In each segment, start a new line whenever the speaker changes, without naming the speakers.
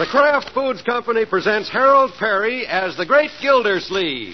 The Kraft Foods Company presents Harold Perry as the Great Gildersleeve.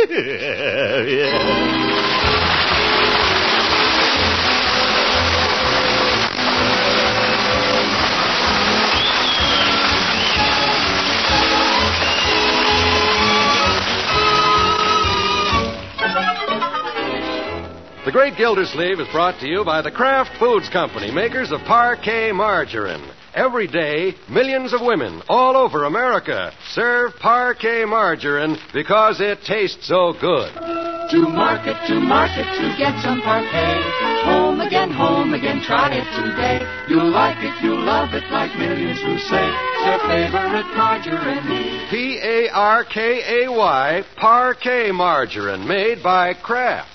The Great Gildersleeve is brought to you by the Kraft Foods Company, makers of Parquet Margarine. Every day, millions of women all over America serve Parquet Margarine because it tastes so good.
To market, to get some Parquet. Home again, try it today. You'll like it, you'll love it, like millions who say it's their favorite margarine.
Parkay, Parquet Margarine, made by Kraft.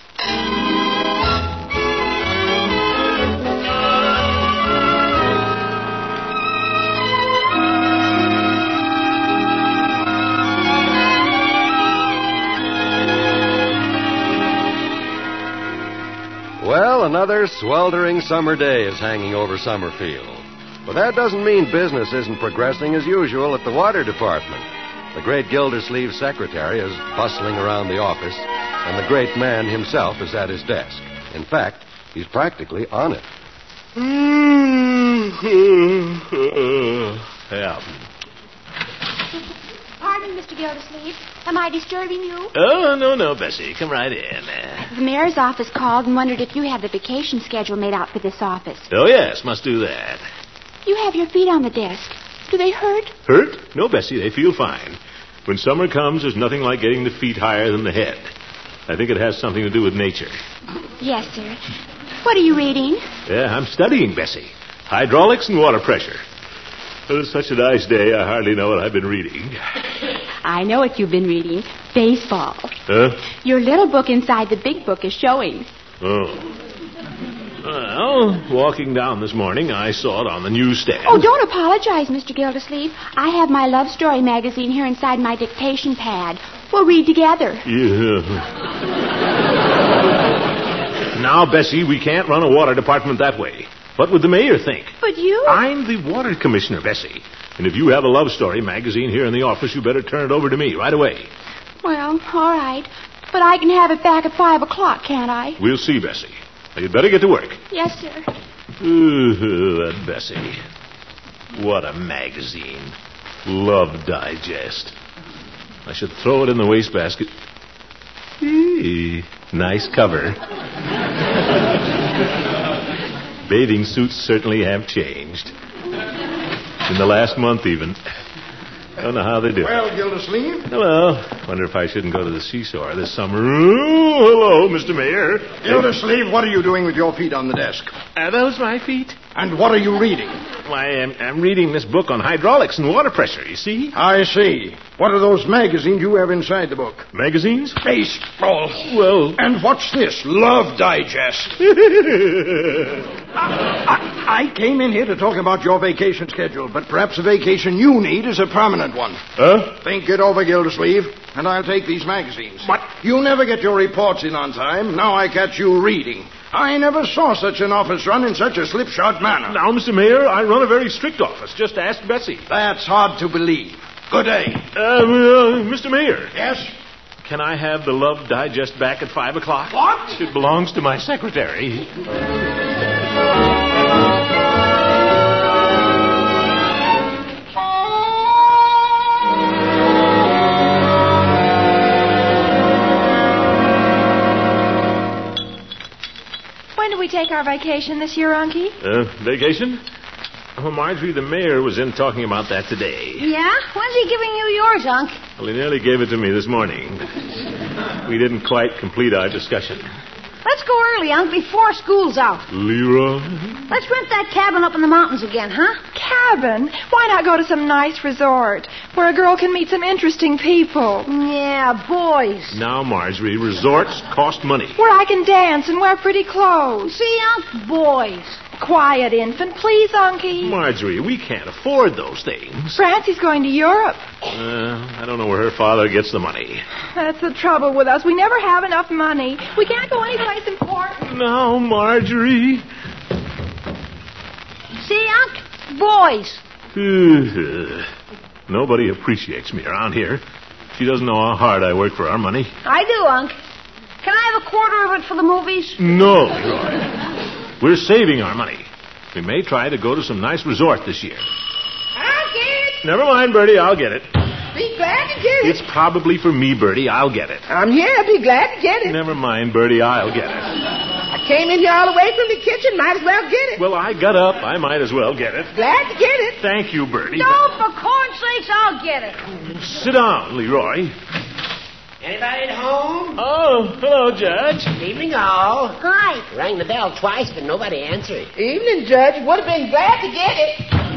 Well, another sweltering summer day is hanging over Summerfield. But that doesn't mean business isn't progressing as usual at the water department. The great Gildersleeve secretary is bustling around the office, and the great man himself is at his desk. In fact, he's practically on it.
Pardon, Mr. Gildersleeve. Am I disturbing you?
Oh, no, Bessie. Come right in.
The mayor's office called and wondered if you had the vacation schedule made out for this office.
Oh, yes, must do that.
You have your feet on the desk. Do they hurt?
Hurt? No, Bessie, they feel fine. When summer comes, there's nothing like getting the feet higher than the head. I think it has something to do with nature.
Yes, sir. What are you reading?
Yeah, I'm studying, Bessie. Hydraulics and water pressure. Well, it's such a nice day, I hardly know what I've been reading.
I know what you've been reading. Baseball.
Huh?
Your little book inside the big book is showing.
Oh. Well, walking down this morning, I saw it on the newsstand.
Oh, don't apologize, Mr. Gildersleeve. I have my love story magazine here inside my dictation pad. We'll read together.
Yeah. Now, Bessie, we can't run a water department that way. What would the mayor think?
But you...
I'm the water commissioner, Bessie. And if you have a love story magazine here in the office, you better turn it over to me right away.
Well, all right. But I can have it back at 5 o'clock, can't I?
We'll see, Bessie. Now, you'd better get to work.
Yes, sir.
Ooh, that Bessie. What a magazine. Love Digest. I should throw it in the wastebasket. Hey, nice cover. Bathing suits certainly have changed. In the last month, even. I don't know how they do it.
Well, Gildersleeve?
Hello. Wonder if I shouldn't go to the seashore this summer. Oh, hello, Mr. Mayor.
Gildersleeve, what are you doing with your feet on the desk?
Are those my feet?
And what are you reading?
Why, I'm reading this book on hydraulics and water pressure, you see?
I see. What are those magazines you have inside the book?
Magazines?
Baseball.
Well...
And what's this? Love Digest. I came in here to talk about your vacation schedule, but perhaps the vacation you need is a prominent one.
Huh?
Think it over, Gildersleeve, and I'll take these magazines.
What?
You never get your reports in on time. Now I catch you reading. I never saw such an office run in such a slipshod manner.
Now, Mr. Mayor, I run a very strict office. Just ask Bessie.
That's hard to believe. Good day.
Mr. Mayor.
Yes?
Can I have the Love Digest back at 5 o'clock?
What?
It belongs to my secretary.
When do we take our vacation this year, Unky?
Vacation? Oh, Marjorie, the mayor was in talking about that today.
Yeah? When's he giving you yours, Unc?
Well, he nearly gave it to me this morning. We didn't quite complete our discussion.
Let's go early, Unc, before school's out.
Leroy?
Let's rent that cabin up in the mountains again, huh?
Cabin? Why not go to some nice resort where a girl can meet some interesting people?
Yeah, boys.
Now, Marjorie, resorts cost money.
Where I can dance and wear pretty clothes.
See, Unc? Boys.
Quiet, infant. Please, Unky.
Marjorie, we can't afford those things.
Francie's going to Europe.
I don't know where her father gets the money.
That's the trouble with us. We never have enough money. We can't go anyplace important.
No, Marjorie.
See, Unc? Boys.
Nobody appreciates me around here. She doesn't know how hard I work for our money.
I do, Unc. Can I have a quarter of it for the movies?
No, Leroy. We're saving our money. We may try to go to some nice resort this year.
I'll get it.
Never mind, Bertie. I'll get it.
Be glad to get it.
It's probably for me, Bertie. I'll get it.
I'm here. Be glad to get it.
Never mind, Bertie. I'll get it.
I came in here all the way from the kitchen. Might as well get it.
Well, I got up. I might as well get it.
Glad to get it.
Thank you, Bertie.
No, for corn's sakes, I'll get it.
Sit down, Leroy.
Anybody at home?
Oh, hello, Judge.
Evening, all.
Hi.
Rang the bell twice, but nobody answered.
Evening, Judge. Would have been glad to get it.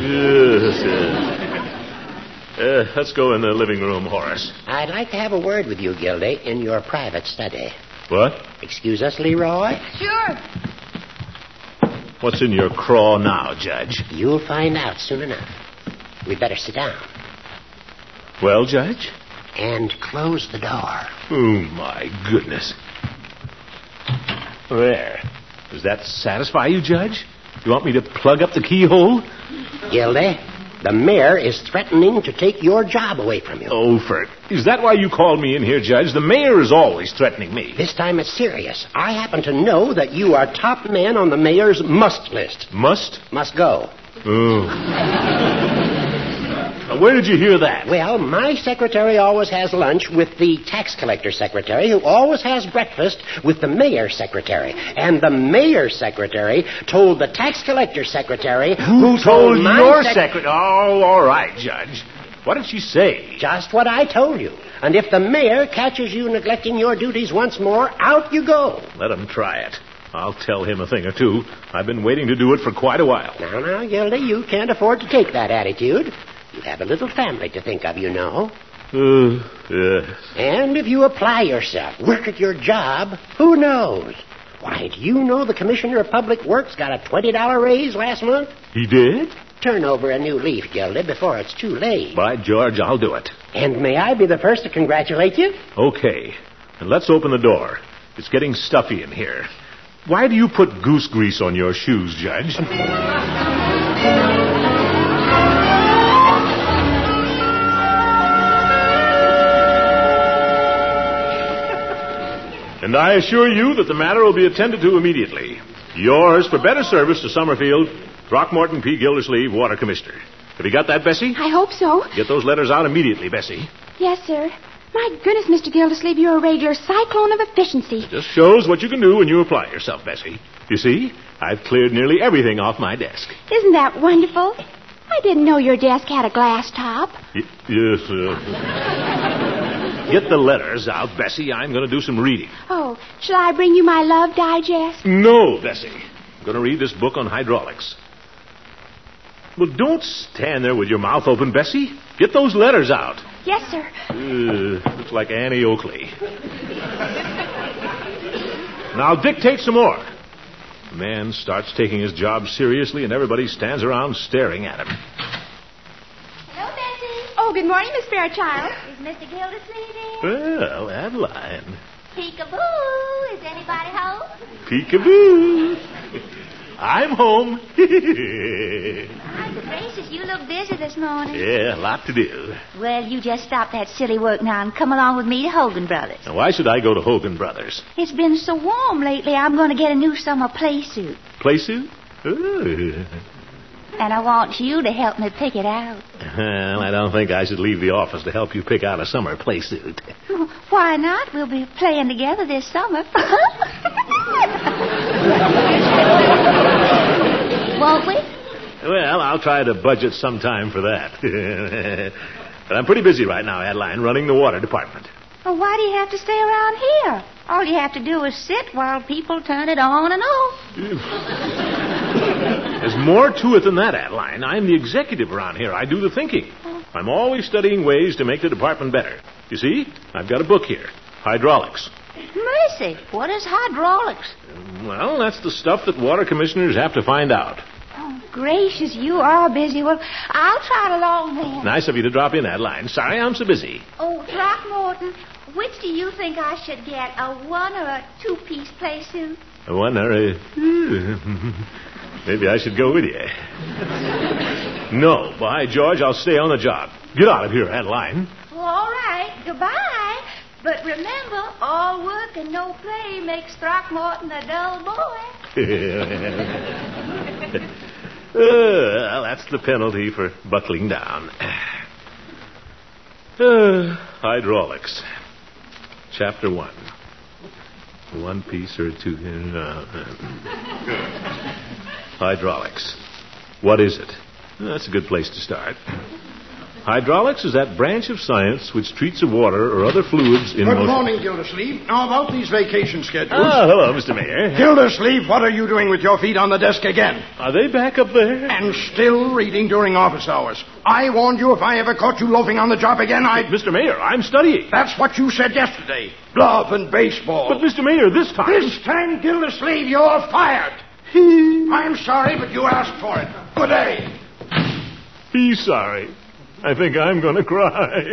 Yes. Let's go in the living room, Horace.
I'd like to have a word with you, Gildy, in your private study.
What?
Excuse us, Leroy?
Sure.
What's in your craw now, Judge?
You'll find out soon enough. We'd better sit down.
Well, Judge?
And close the door.
Oh, my goodness. There. Does that satisfy you, Judge? You want me to plug up the keyhole?
Gildy, the mayor is threatening to take your job away from you.
Oh, Fert. Is that why you called me in here, Judge? The mayor is always threatening me.
This time it's serious. I happen to know that you are top man on the mayor's must list.
Must?
Must go.
Oh. Now, where did you hear that?
Well, my secretary always has lunch with the tax collector secretary, who always has breakfast with the mayor's secretary. And the mayor's secretary told the tax collector secretary
who told your secretary? Oh, all right, Judge. What did she say?
Just what I told you. And if the mayor catches you neglecting your duties once more, out you go.
Let him try it. I'll tell him a thing or two. I've been waiting to do it for quite a while.
Now, Gildy, you can't afford to take that attitude. You have a little family to think of, you know.
Yes.
And if you apply yourself, work at your job, who knows? Why, do you know the Commissioner of Public Works got a $20 raise last month?
He did?
Turn over a new leaf, Gildy, before it's too late.
By George, I'll do it.
And may I be the first to congratulate you?
Okay. And let's open the door. It's getting stuffy in here. Why do you put goose grease on your shoes, Judge? And I assure you that the matter will be attended to immediately. Yours for better service to Summerfield, Throckmorton P. Gildersleeve, Water Commissioner. Have you got that, Bessie?
I hope so.
Get those letters out immediately, Bessie.
Yes, sir. My goodness, Mr. Gildersleeve, you're a regular cyclone of efficiency.
Just shows what you can do when you apply yourself, Bessie. You see, I've cleared nearly everything off my desk.
Isn't that wonderful? I didn't know your desk had a glass top.
Yes, Get the letters out, Bessie. I'm going to do some reading.
Oh, shall I bring you my Love Digest?
No, Bessie. I'm going to read this book on hydraulics. Well, don't stand there with your mouth open, Bessie. Get those letters out.
Yes, sir.
Looks like Annie Oakley. Now dictate some more. The man starts taking his job seriously, and everybody stands around staring at him.
Hello, Bessie. Oh, good morning, Miss Fairchild.
Is Mr. Gildersleeve in?
Well, Adeline.
Peekaboo. Is anybody home?
Peekaboo. I'm home.
My gracious, you look busy this morning.
Yeah, a lot to do.
Well, you just stop that silly work now and come along with me to Hogan Brothers.
Now, why should I go to Hogan Brothers?
It's been so warm lately, I'm going to get a new summer play suit.
Play suit? Ooh.
And I want you to help me pick it out.
Well, I don't think I should leave the office to help you pick out a summer play suit.
Why not? We'll be playing together this summer. Won't we?
Well, I'll try to budget some time for that. But I'm pretty busy right now, Adeline, running the water department.
Well, why do you have to stay around here? All you have to do is sit while people turn it on and off.
There's more to it than that, Adeline. I'm the executive around here. I do the thinking. I'm always studying ways to make the department better. You see, I've got a book here, Hydraulics.
Mercy, what is hydraulics?
Well, that's the stuff that water commissioners have to find out.
Oh, gracious, you are busy. Well, I'll trot along then.
Nice of you to drop in, Adeline. Sorry I'm so busy.
Oh, Throckmorton, which do you think I should get, a one or a two-piece play suit?
A one or a... Maybe I should go with you. No, by George, I'll stay on the job. Get out of here, Adeline.
Well, all right. Goodbye. But remember, all work and no play makes Throckmorton a dull boy.
Well, that's the penalty for buckling down. Hydraulics. Chapter 1. One piece or two. Hydraulics. What is it? That's a good place to start. Hydraulics is that branch of science which treats of water or other fluids in
Good
motion.
morning, Gildersleeve. Now, about these vacation schedules.
Ah, hello, Mr. Mayor.
Gildersleeve, what are you doing with your feet on the desk again?
Are they back up there?
And still reading during office hours. I warned you if I ever caught you loafing on the job again, I'd...
Mr. Mayor, I'm studying.
That's what you said yesterday. Glove and baseball.
But, Mr. Mayor, this time...
This time, Gildersleeve, you're fired. I'm sorry, but you asked for it. Good day.
He's sorry. I think I'm going to cry.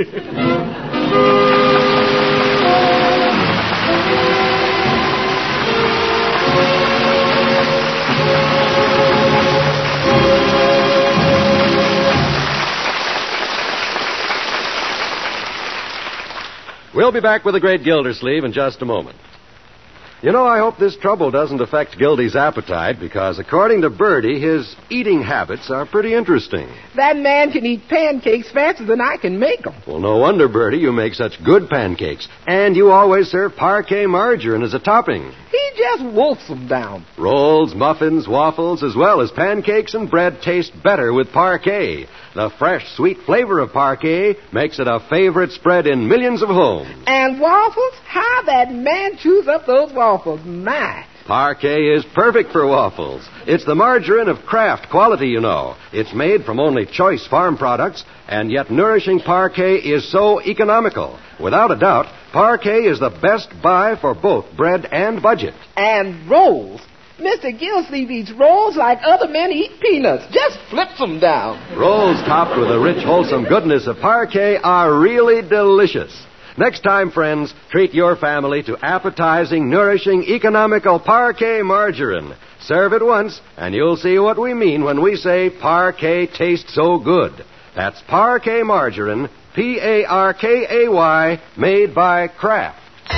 We'll be back with the great Gildersleeve in just a moment. You know, I hope this trouble doesn't affect Gildy's appetite, because according to Birdie, his eating habits are pretty interesting.
That man can eat pancakes faster than I can make them.
Well, no wonder, Birdie, you make such good pancakes. And you always serve parquet margarine as a topping.
He just wolfs them down.
Rolls, muffins, waffles, as well as pancakes and bread taste better with parquet. The fresh, sweet flavor of parquet makes it a favorite spread in millions of homes.
And waffles? How that man chews up those waffles. My.
Parquet is perfect for waffles. It's the margarine of Kraft quality, you know. It's made from only choice farm products, and yet nourishing parquet is so economical. Without a doubt, parquet is the best buy for both bread and budget.
And rolls. Mr. Gildersleeve eats rolls like other men eat peanuts. Just flips them down.
Rolls topped with the rich, wholesome goodness of parquet are really delicious. Next time, friends, treat your family to appetizing, nourishing, economical parquet margarine. Serve it once, and you'll see what we mean when we say parquet tastes so good. That's parquet margarine, Parkay, made by Kraft.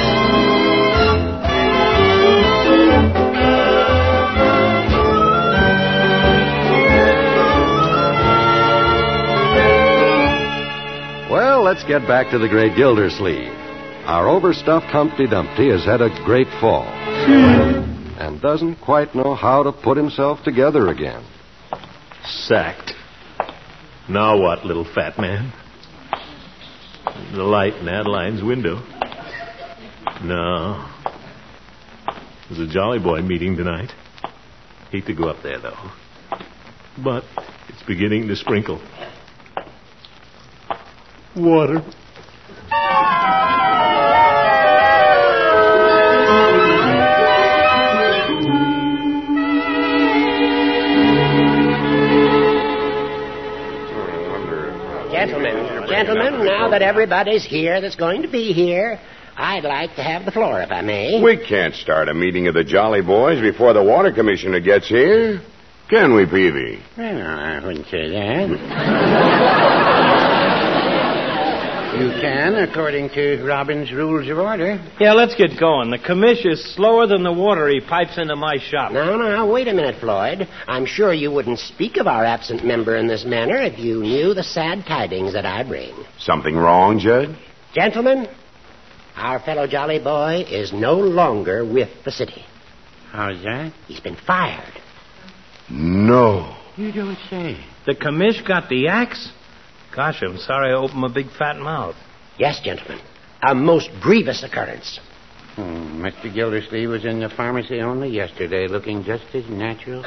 Well, let's get back to the great Gildersleeve. Our overstuffed Humpty Dumpty has had a great fall and doesn't quite know how to put himself together again.
Sacked. Now what, little fat man? The light in Adeline's window. No. There's a Jolly Boy meeting tonight. Hate to go up there, though. But it's beginning to sprinkle. Water.
Gentlemen, now that everybody's here that's going to be here, I'd like to have the floor, if I may.
We can't start a meeting of the Jolly Boys before the Water Commissioner gets here. Can we, Peavy?
Well, I wouldn't say that. You can, according to Robin's Rules of Order.
Yeah, let's get going. The commish is slower than the water he pipes into my shop.
Now, wait a minute, Floyd. I'm sure you wouldn't speak of our absent member in this manner if you knew the sad tidings that I bring.
Something wrong, Judge?
Gentlemen, our fellow Jolly Boy is no longer with the city.
How's that?
He's been fired.
No.
You don't say. The commish got the axe? Gosh, I'm sorry I opened my big fat mouth.
Yes, gentlemen. A most grievous occurrence.
Mr. Gildersleeve was in the pharmacy only yesterday, looking just as natural.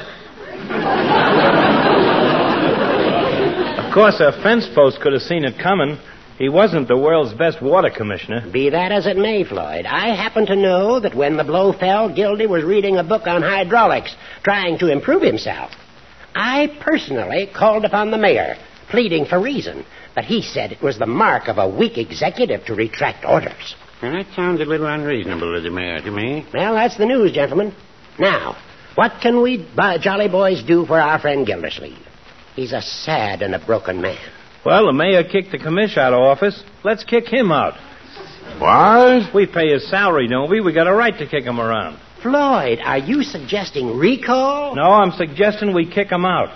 Of course, a fence post could have seen it coming. He wasn't the world's best water commissioner.
Be that as it may, Floyd, I happen to know that when the blow fell, Gildy was reading a book on hydraulics, trying to improve himself. I personally called upon the mayor, pleading for reason, but he said it was the mark of a weak executive to retract orders.
Well, that sounds a little unreasonable to the mayor to me.
Well, that's the news, gentlemen. Now, what can we Jolly Boys do for our friend Gildersleeve? He's a sad and a broken man.
Well, the mayor kicked the commish out of office. Let's kick him out.
What?
We pay his salary, don't we? We got a right to kick him around.
Floyd, are you suggesting recall?
No, I'm suggesting we kick him out.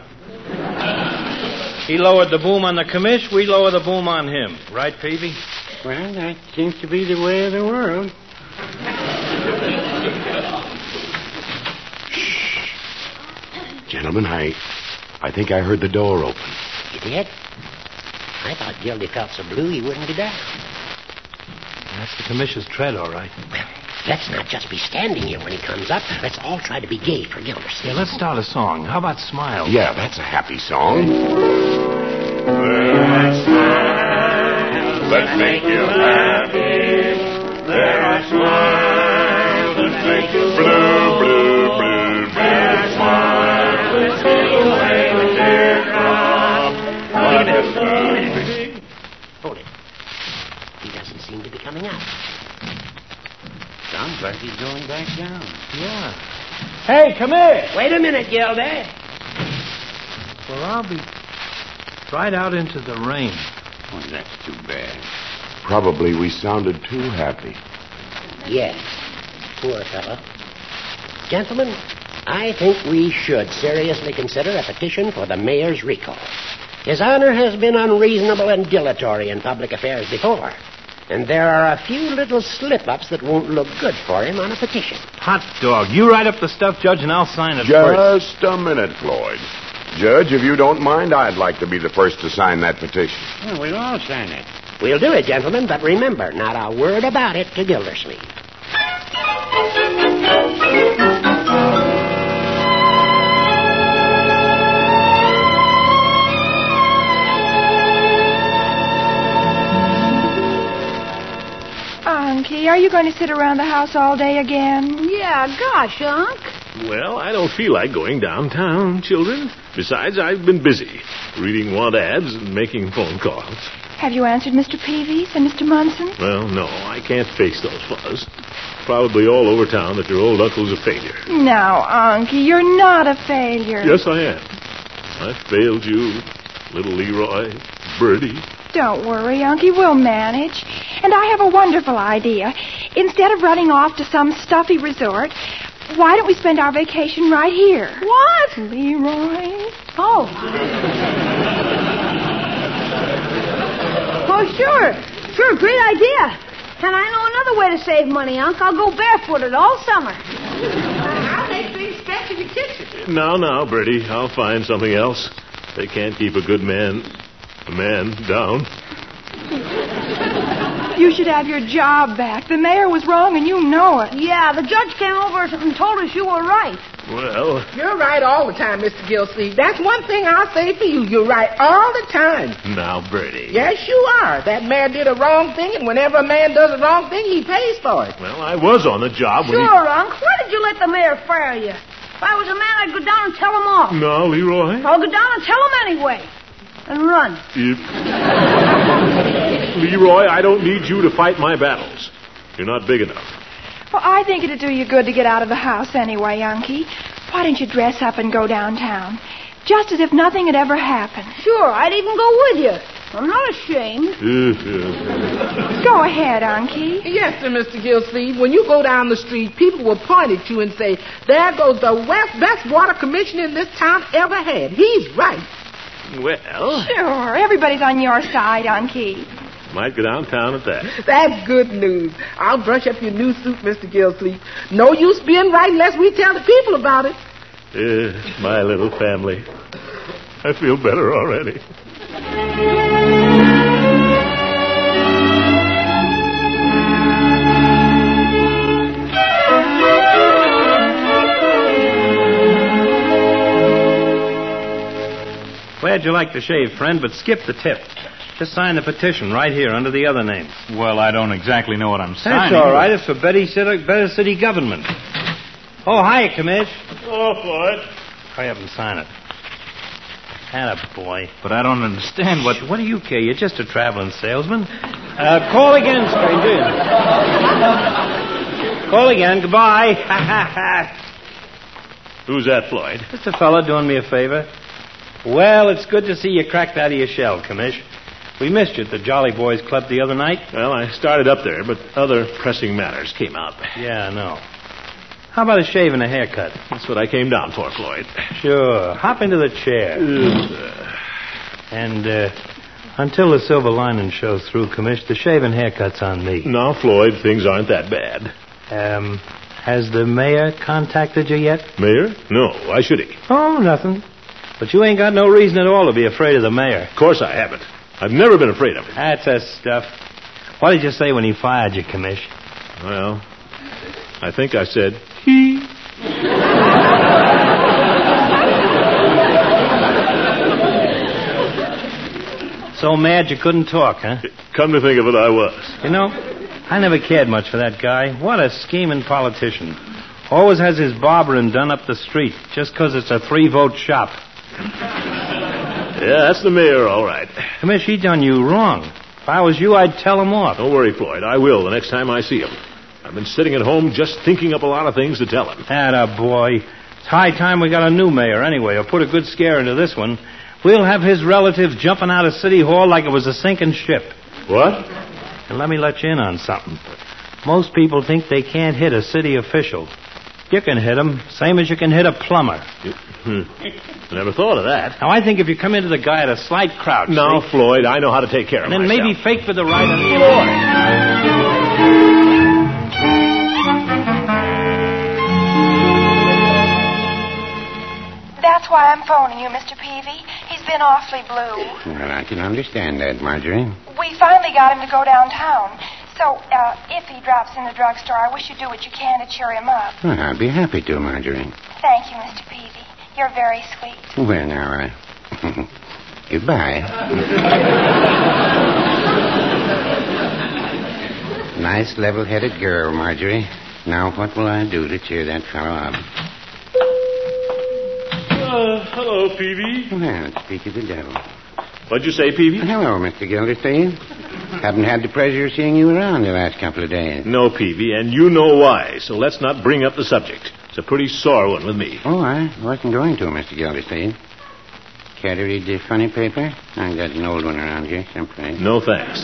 He lowered the boom on the commish, we lower the boom on him. Right, Peavy?
Well, that seems to be the way of the world.
Gentlemen, I think I heard the door open.
You did? I thought Gildy felt so blue he wouldn't be down.
That's the commissioner's tread, all right.
Well, let's not just be standing here when he comes up. Let's all try to be gay for Gildersleeve.
Yeah, let's start a song. How about Smile?
Yeah, that's a happy song.
Let's smile. Let's make you happy. There are smiles that make you blue, blue, blue, blue. Smile. Let's take away the teardrop.
Hold it. He doesn't seem to be coming out.
Sounds like he's going back down.
Yeah. Hey, come here.
Wait a minute, Gildy.
Well, I'll be right out into the rain.
Oh, that's too bad.
Probably we sounded too happy.
Yes. Poor fellow. Gentlemen, I think we should seriously consider a petition for the mayor's recall. His Honor has been unreasonable and dilatory in public affairs before. And there are a few little slip-ups that won't look good for him on a petition.
Hot dog. You write up the stuff, Judge, and I'll sign it first.
Just a minute, Floyd. Judge, if you don't mind, I'd like to be the first to sign that petition.
Well, we'll all sign it.
We'll do it, gentlemen, but remember, not a word about it to Gildersleeve.
Unky, are you going to sit around the house all day again?
Yeah, gosh, Unc.
Well, I don't feel like going downtown, children. Besides, I've been busy reading want ads and making phone calls.
Have you answered Mr. Peavy's and Mr. Munson?
Well, no, I can't face those fellows. Probably all over town that your old uncle's a failure.
Now, Unky, you're not a failure.
Yes, I am. I failed you, little Leroy, Bertie.
Don't worry, Unky, we'll manage. And I have a wonderful idea. Instead of running off to some stuffy resort, why don't we spend our vacation right here?
What?
Leroy?
Oh. Oh, sure. Sure, great idea. And I know another way to save money, Unc. I'll go barefooted all summer. I'll make things special in the kitchen.
Now, Bertie, I'll find something else. They can't keep a man down.
You should have your job back. The mayor was wrong, and you know it.
Yeah, the judge came over and told us you were right.
Well...
You're right all the time, Mr. Gilsleeve. That's one thing I'll say for you. You're right all the time.
Now, Bertie.
Yes, you are. That man did a wrong thing, and whenever a man does a wrong thing, he pays for it.
Well, I was on the job when
Sure, Unc. Why did you let the mayor fire you? If I was a man, I'd go down and tell him off.
No, Leroy.
I'll go down and tell him anyway. And run.
Leroy, I don't need you to fight my battles. You're not big enough.
Well, I think it'd do you good to get out of the house anyway, Unky. Why don't you dress up and go downtown? Just as if nothing had ever happened.
Sure, I'd even go with you. I'm not ashamed.
Go ahead, Unky.
Yes, sir, Mr. Gilsleeve. When you go down the street, people will point at you and say, there goes the best water commissioner in this town ever had. He's right.
Well...
Sure, everybody's on your side, Unky.
Might go downtown at that.
That's good news. I'll brush up your new suit, Mr. Gilsleeve. No use being right unless we tell the people about it.
My little family. I feel better already.
Glad you like to shave, friend, but skip the tip. Just sign the petition right here under the other names.
Well, I don't exactly know what I'm signing.
That's all right. It's for better city government. Oh, hi, Commish.
Oh, Floyd.
Hurry up and sign it. Attaboy.
But I don't understand what...
What do you care? You're just a traveling salesman. Call again, stranger. Call again. Goodbye.
Who's that, Floyd?
Just a fella doing me a favor. Well, it's good to see you cracked out of your shell, Commish. We missed you at the Jolly Boys Club the other night.
Well, I started up there, but other pressing matters came up.
Yeah, I know. How about a shave and a haircut?
That's what I came down for, Floyd.
Sure. Hop into the chair. And until the silver lining shows through, Commish, the shave and haircut's on me.
No, Floyd, things aren't that bad.
Has the mayor contacted you yet?
Mayor? No, why should he?
Oh, nothing. But you ain't got no reason at all to be afraid of the mayor.
Of course I haven't. I've never been afraid of him.
That's the stuff. What did you say when he fired you, Commish?
Well, I think I said, he.
So mad you couldn't talk, huh?
Come to think of it, I was.
You know, I never cared much for that guy. What a scheming politician. Always has his barbering done up the street just 'cause it's a 3-vote shop.
Yeah, that's the mayor, all right.
Commish, he done you wrong. If I was you, I'd tell him off.
Don't worry, Floyd. I will the next time I see him. I've been sitting at home just thinking up a lot of things to tell him.
Atta boy. It's high time we got a new mayor anyway, or put a good scare into this one. We'll have his relatives jumping out of City Hall like it was a sinking ship.
What?
And let me let you in on something. Most people think they can't hit a city official. You can hit him, same as you can hit a plumber.
Never thought of that.
Now, I think if you come into the guy at a slight crouch...
No, Floyd, I know how to take care of
then
myself.
Then maybe fake for the ride on the floor.
That's why I'm phoning you, Mr. Peavy. He's been awfully blue.
Well, I can understand that, Marjorie.
We finally got him to go downtown. So, if he drops in the drugstore, I wish you'd do what you can to cheer him up.
Well, I'd be happy to, Marjorie.
Thank you, Mr. Peavy. You're very sweet.
Well, now, goodbye. Nice, level-headed girl, Marjorie. Now, what will I do to cheer that fellow up?
Hello, Peavy.
Well, speak of the devil.
What'd you say, Peavy?
Hello, Mr. Gildersleeve. Haven't had the pleasure of seeing you around the last couple of days.
No, Peavy, and you know why, so let's not bring up the subject. It's a pretty sore one with me.
Oh, I wasn't going to, Mr. Gildersleeve. Care to read the funny paper? I got an old one around here someplace.
No, thanks.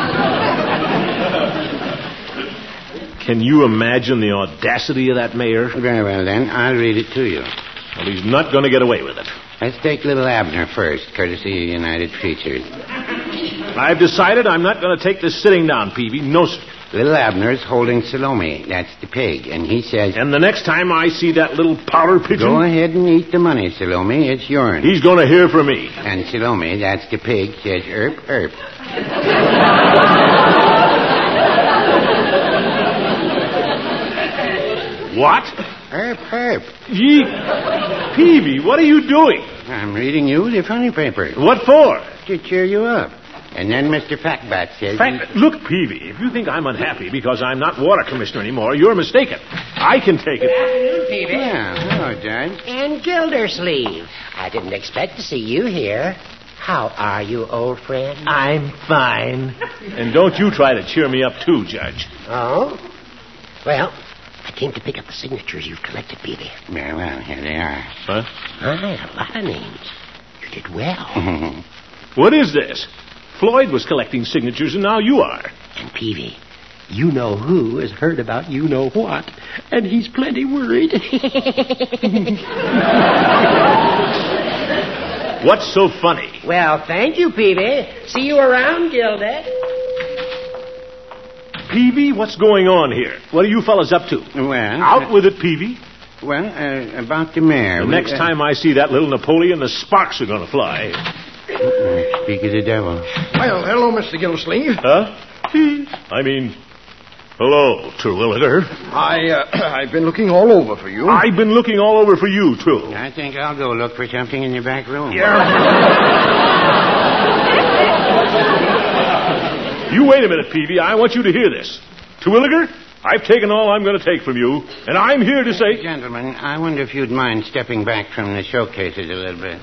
Can you imagine the audacity of that mayor?
Very well, then. I'll read it to you.
Well, he's not going to get away with it.
Let's take little Abner first, courtesy of United Features.
I've decided I'm not going to take this sitting down, Peavy. No, sir.
Little Abner's holding Salome. That's the pig. And he says...
And the next time I see that little powder pigeon...
Go ahead and eat the money, Salome. It's yours.
He's going to hear from me.
And Salome, that's the pig, says, erp, erp.
What?
Herp, herp.
Gee, Peavy, what are you doing?
I'm reading you the funny paper.
What for?
To cheer you up. And then Mr. Fatbat says...
Look, Peavy, if you think I'm unhappy because I'm not water commissioner anymore, you're mistaken. I can take it.
Good afternoon, Peavy.
Yeah, hello, Judge.
And Gildersleeve. I didn't expect to see you here. How are you, old friend?
I'm fine. And don't you try to cheer me up, too, Judge.
Oh? Well... I came to pick up the signatures you've collected, Peavy.
Well, here they are.
Huh?
A lot of names. You did well.
What is this? Floyd was collecting signatures, and now you are.
And, Peavy, you know who has heard about you know what, and he's plenty worried.
What's so funny?
Well, thank you, Peavy. See you around, Gilded.
Peavy, what's going on here? What are you fellas up to?
Well...
Out with it, Peavy.
Well, about the mayor...
The next time I see that little Napoleon, the sparks are going to fly.
Speak of the devil.
Well, hello, Mr. Gildersleeve.
Huh? I mean, hello, Terwilliger.
I've been looking all over for you.
I've been looking all over for you, too.
I think I'll go look for something in your back room.
Yeah. You wait a minute, Peavy. I want you to hear this. Terwilliger, I've taken all I'm going to take from you, and I'm here to say...
Gentlemen, I wonder if you'd mind stepping back from the showcases a little bit.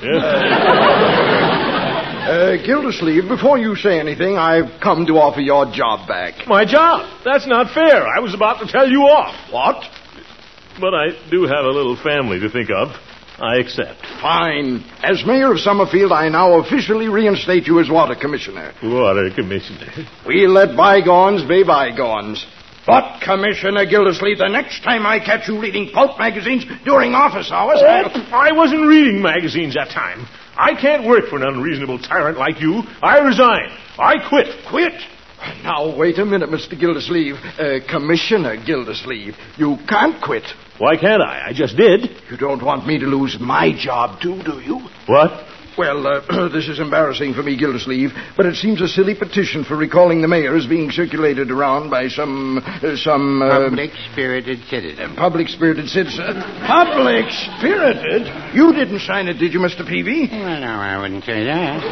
Yeah.
Gildersleeve, before you say anything, I've come to offer your job back.
My job? That's not fair. I was about to tell you off.
What?
But I do have a little family to think of. I accept.
Fine. As mayor of Summerfield, I now officially reinstate you as water commissioner.
Water commissioner.
We'll let bygones be bygones. But, Commissioner Gildersleeve, the next time I catch you reading pulp magazines during office hours,
I wasn't reading magazines that time. I can't work for an unreasonable tyrant like you. I resign. I quit.
Quit? Now, wait a minute, Mr. Gildersleeve. Commissioner Gildersleeve, you can't quit.
Why can't I? I just did.
You don't want me to lose my job, too, do you?
What?
Well, this is embarrassing for me, Gildersleeve, but it seems a silly petition for recalling the mayor is being circulated around by some
public-spirited citizen.
Public-spirited citizen? Public-spirited? You didn't sign it, did you, Mr. Peavy?
Well, no, I wouldn't say that.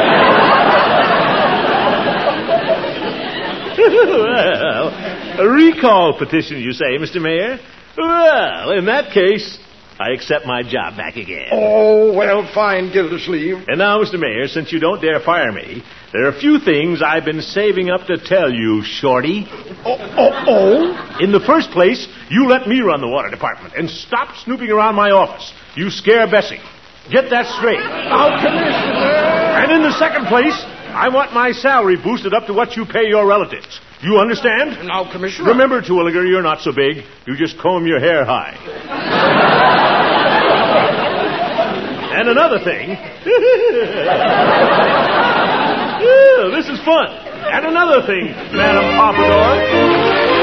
Well, a recall petition, you say, Mr. Mayor? Well, in that case, I accept my job back again.
Oh, well, fine, Gildersleeve.
And now, Mr. Mayor, since you don't dare fire me, there are a few things I've been saving up to tell you, Shorty.
Oh?
In the first place, you let me run the water department and stop snooping around my office. You scare Bessie. Get that straight.
Now, Commissioner!
And in the second place, I want my salary boosted up to what you pay your relatives. You understand?
Now, Commissioner...
Remember, Terwilliger, you're not so big. You just comb your hair high. And another thing... this is fun. And another thing, Madam Pompadour...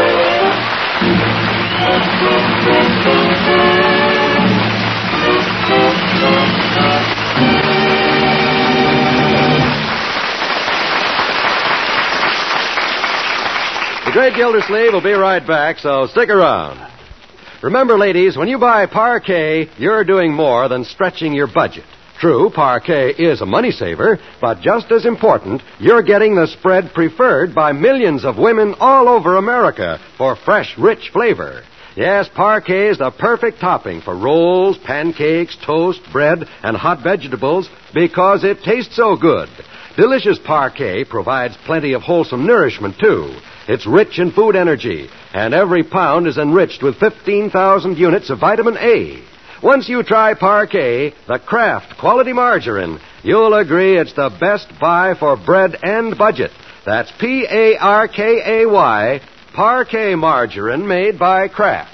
The Great Gildersleeve will be right back, so stick around. Remember, ladies, when you buy Parquet, you're doing more than stretching your budget. True, Parquet is a money saver, but just as important, you're getting the spread preferred by millions of women all over America for fresh, rich flavor. Yes, Parquet is the perfect topping for rolls, pancakes, toast, bread, and hot vegetables because it tastes so good. Delicious Parquet provides plenty of wholesome nourishment, too. It's rich in food energy, and every pound is enriched with 15,000 units of vitamin A. Once you try Parquet, the Kraft quality margarine, you'll agree it's the best buy for bread and budget. That's Parkay, Parquet margarine made by Kraft.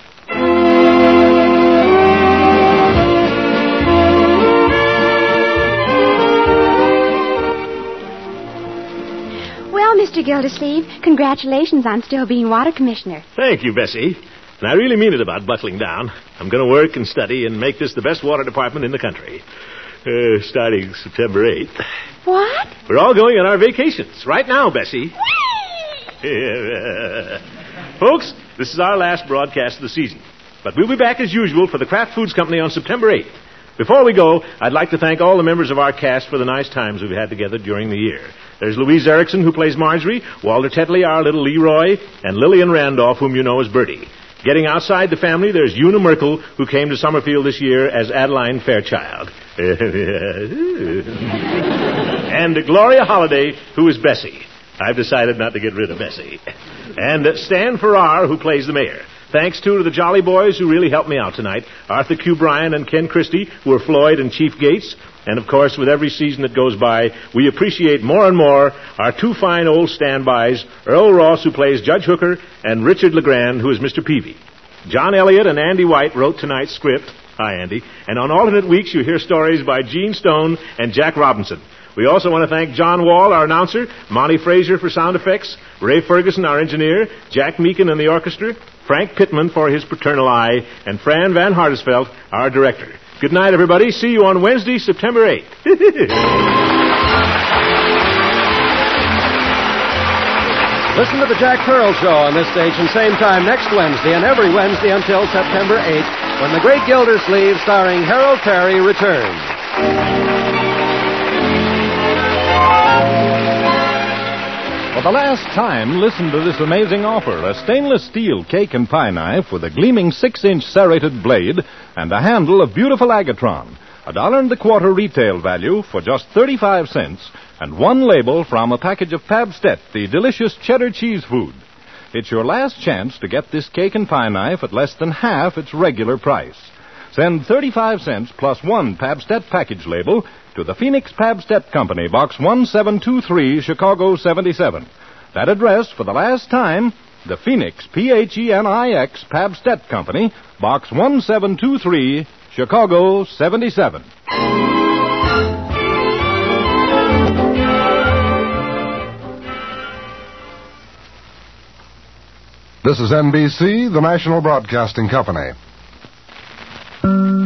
Well, Mr. Gildersleeve, congratulations on still being water commissioner.
Thank you, Bessie. And I really mean it about buckling down. I'm going to work and study and make this the best water department in the country. Starting September 8th.
What?
We're all going on our vacations right now, Bessie. Folks, this is our last broadcast of the season. But we'll be back as usual for the Kraft Foods Company on September 8th. Before we go, I'd like to thank all the members of our cast for the nice times we've had together during the year. There's Louise Erickson, who plays Marjorie, Walter Tetley, our little Leroy, and Lillian Randolph, whom you know as Bertie. Getting outside the family, there's Una Merkel, who came to Summerfield this year as Adeline Fairchild. And Gloria Holliday, who is Bessie. I've decided not to get rid of Bessie. And Stan Farrar, who plays the mayor. Thanks, too, to the Jolly Boys who really helped me out tonight. Arthur Q. Bryan and Ken Christie, who are Floyd and Chief Gates. And, of course, with every season that goes by, we appreciate more and more our two fine old standbys, Earl Ross, who plays Judge Hooker, and Richard LeGrand, who is Mr. Peavy. John Elliott and Andy White wrote tonight's script. Hi, Andy. And on alternate weeks, you hear stories by Gene Stone and Jack Robinson. We also want to thank John Wall, our announcer, Monty Frazier for sound effects, Ray Ferguson, our engineer, Jack Meekin and the orchestra, Frank Pittman for his paternal eye, and Fran Van Hartesveld, our director. Good night, everybody. See you on Wednesday, September 8th.
Listen to the Jack Pearl Show on this station same time next Wednesday and every Wednesday until September 8th when The Great Gildersleeve starring Harold Perry returns.
For the last time, listen to this amazing offer. A stainless steel cake and pie knife with a gleaming 6-inch serrated blade and a handle of beautiful agatron. $1.25 retail value for just 35 cents and one label from a package of Pabstet, the delicious cheddar cheese food. It's your last chance to get this cake and pie knife at less than half its regular price. Send 35 cents plus one Pabstet package label to the Phoenix Pabstet Company, Box 1723, Chicago 77. That address for the last time, the Phoenix, P-H-E-N-I-X, Pabstet Company, Box 1723, Chicago 77.
This is NBC, the National Broadcasting Company.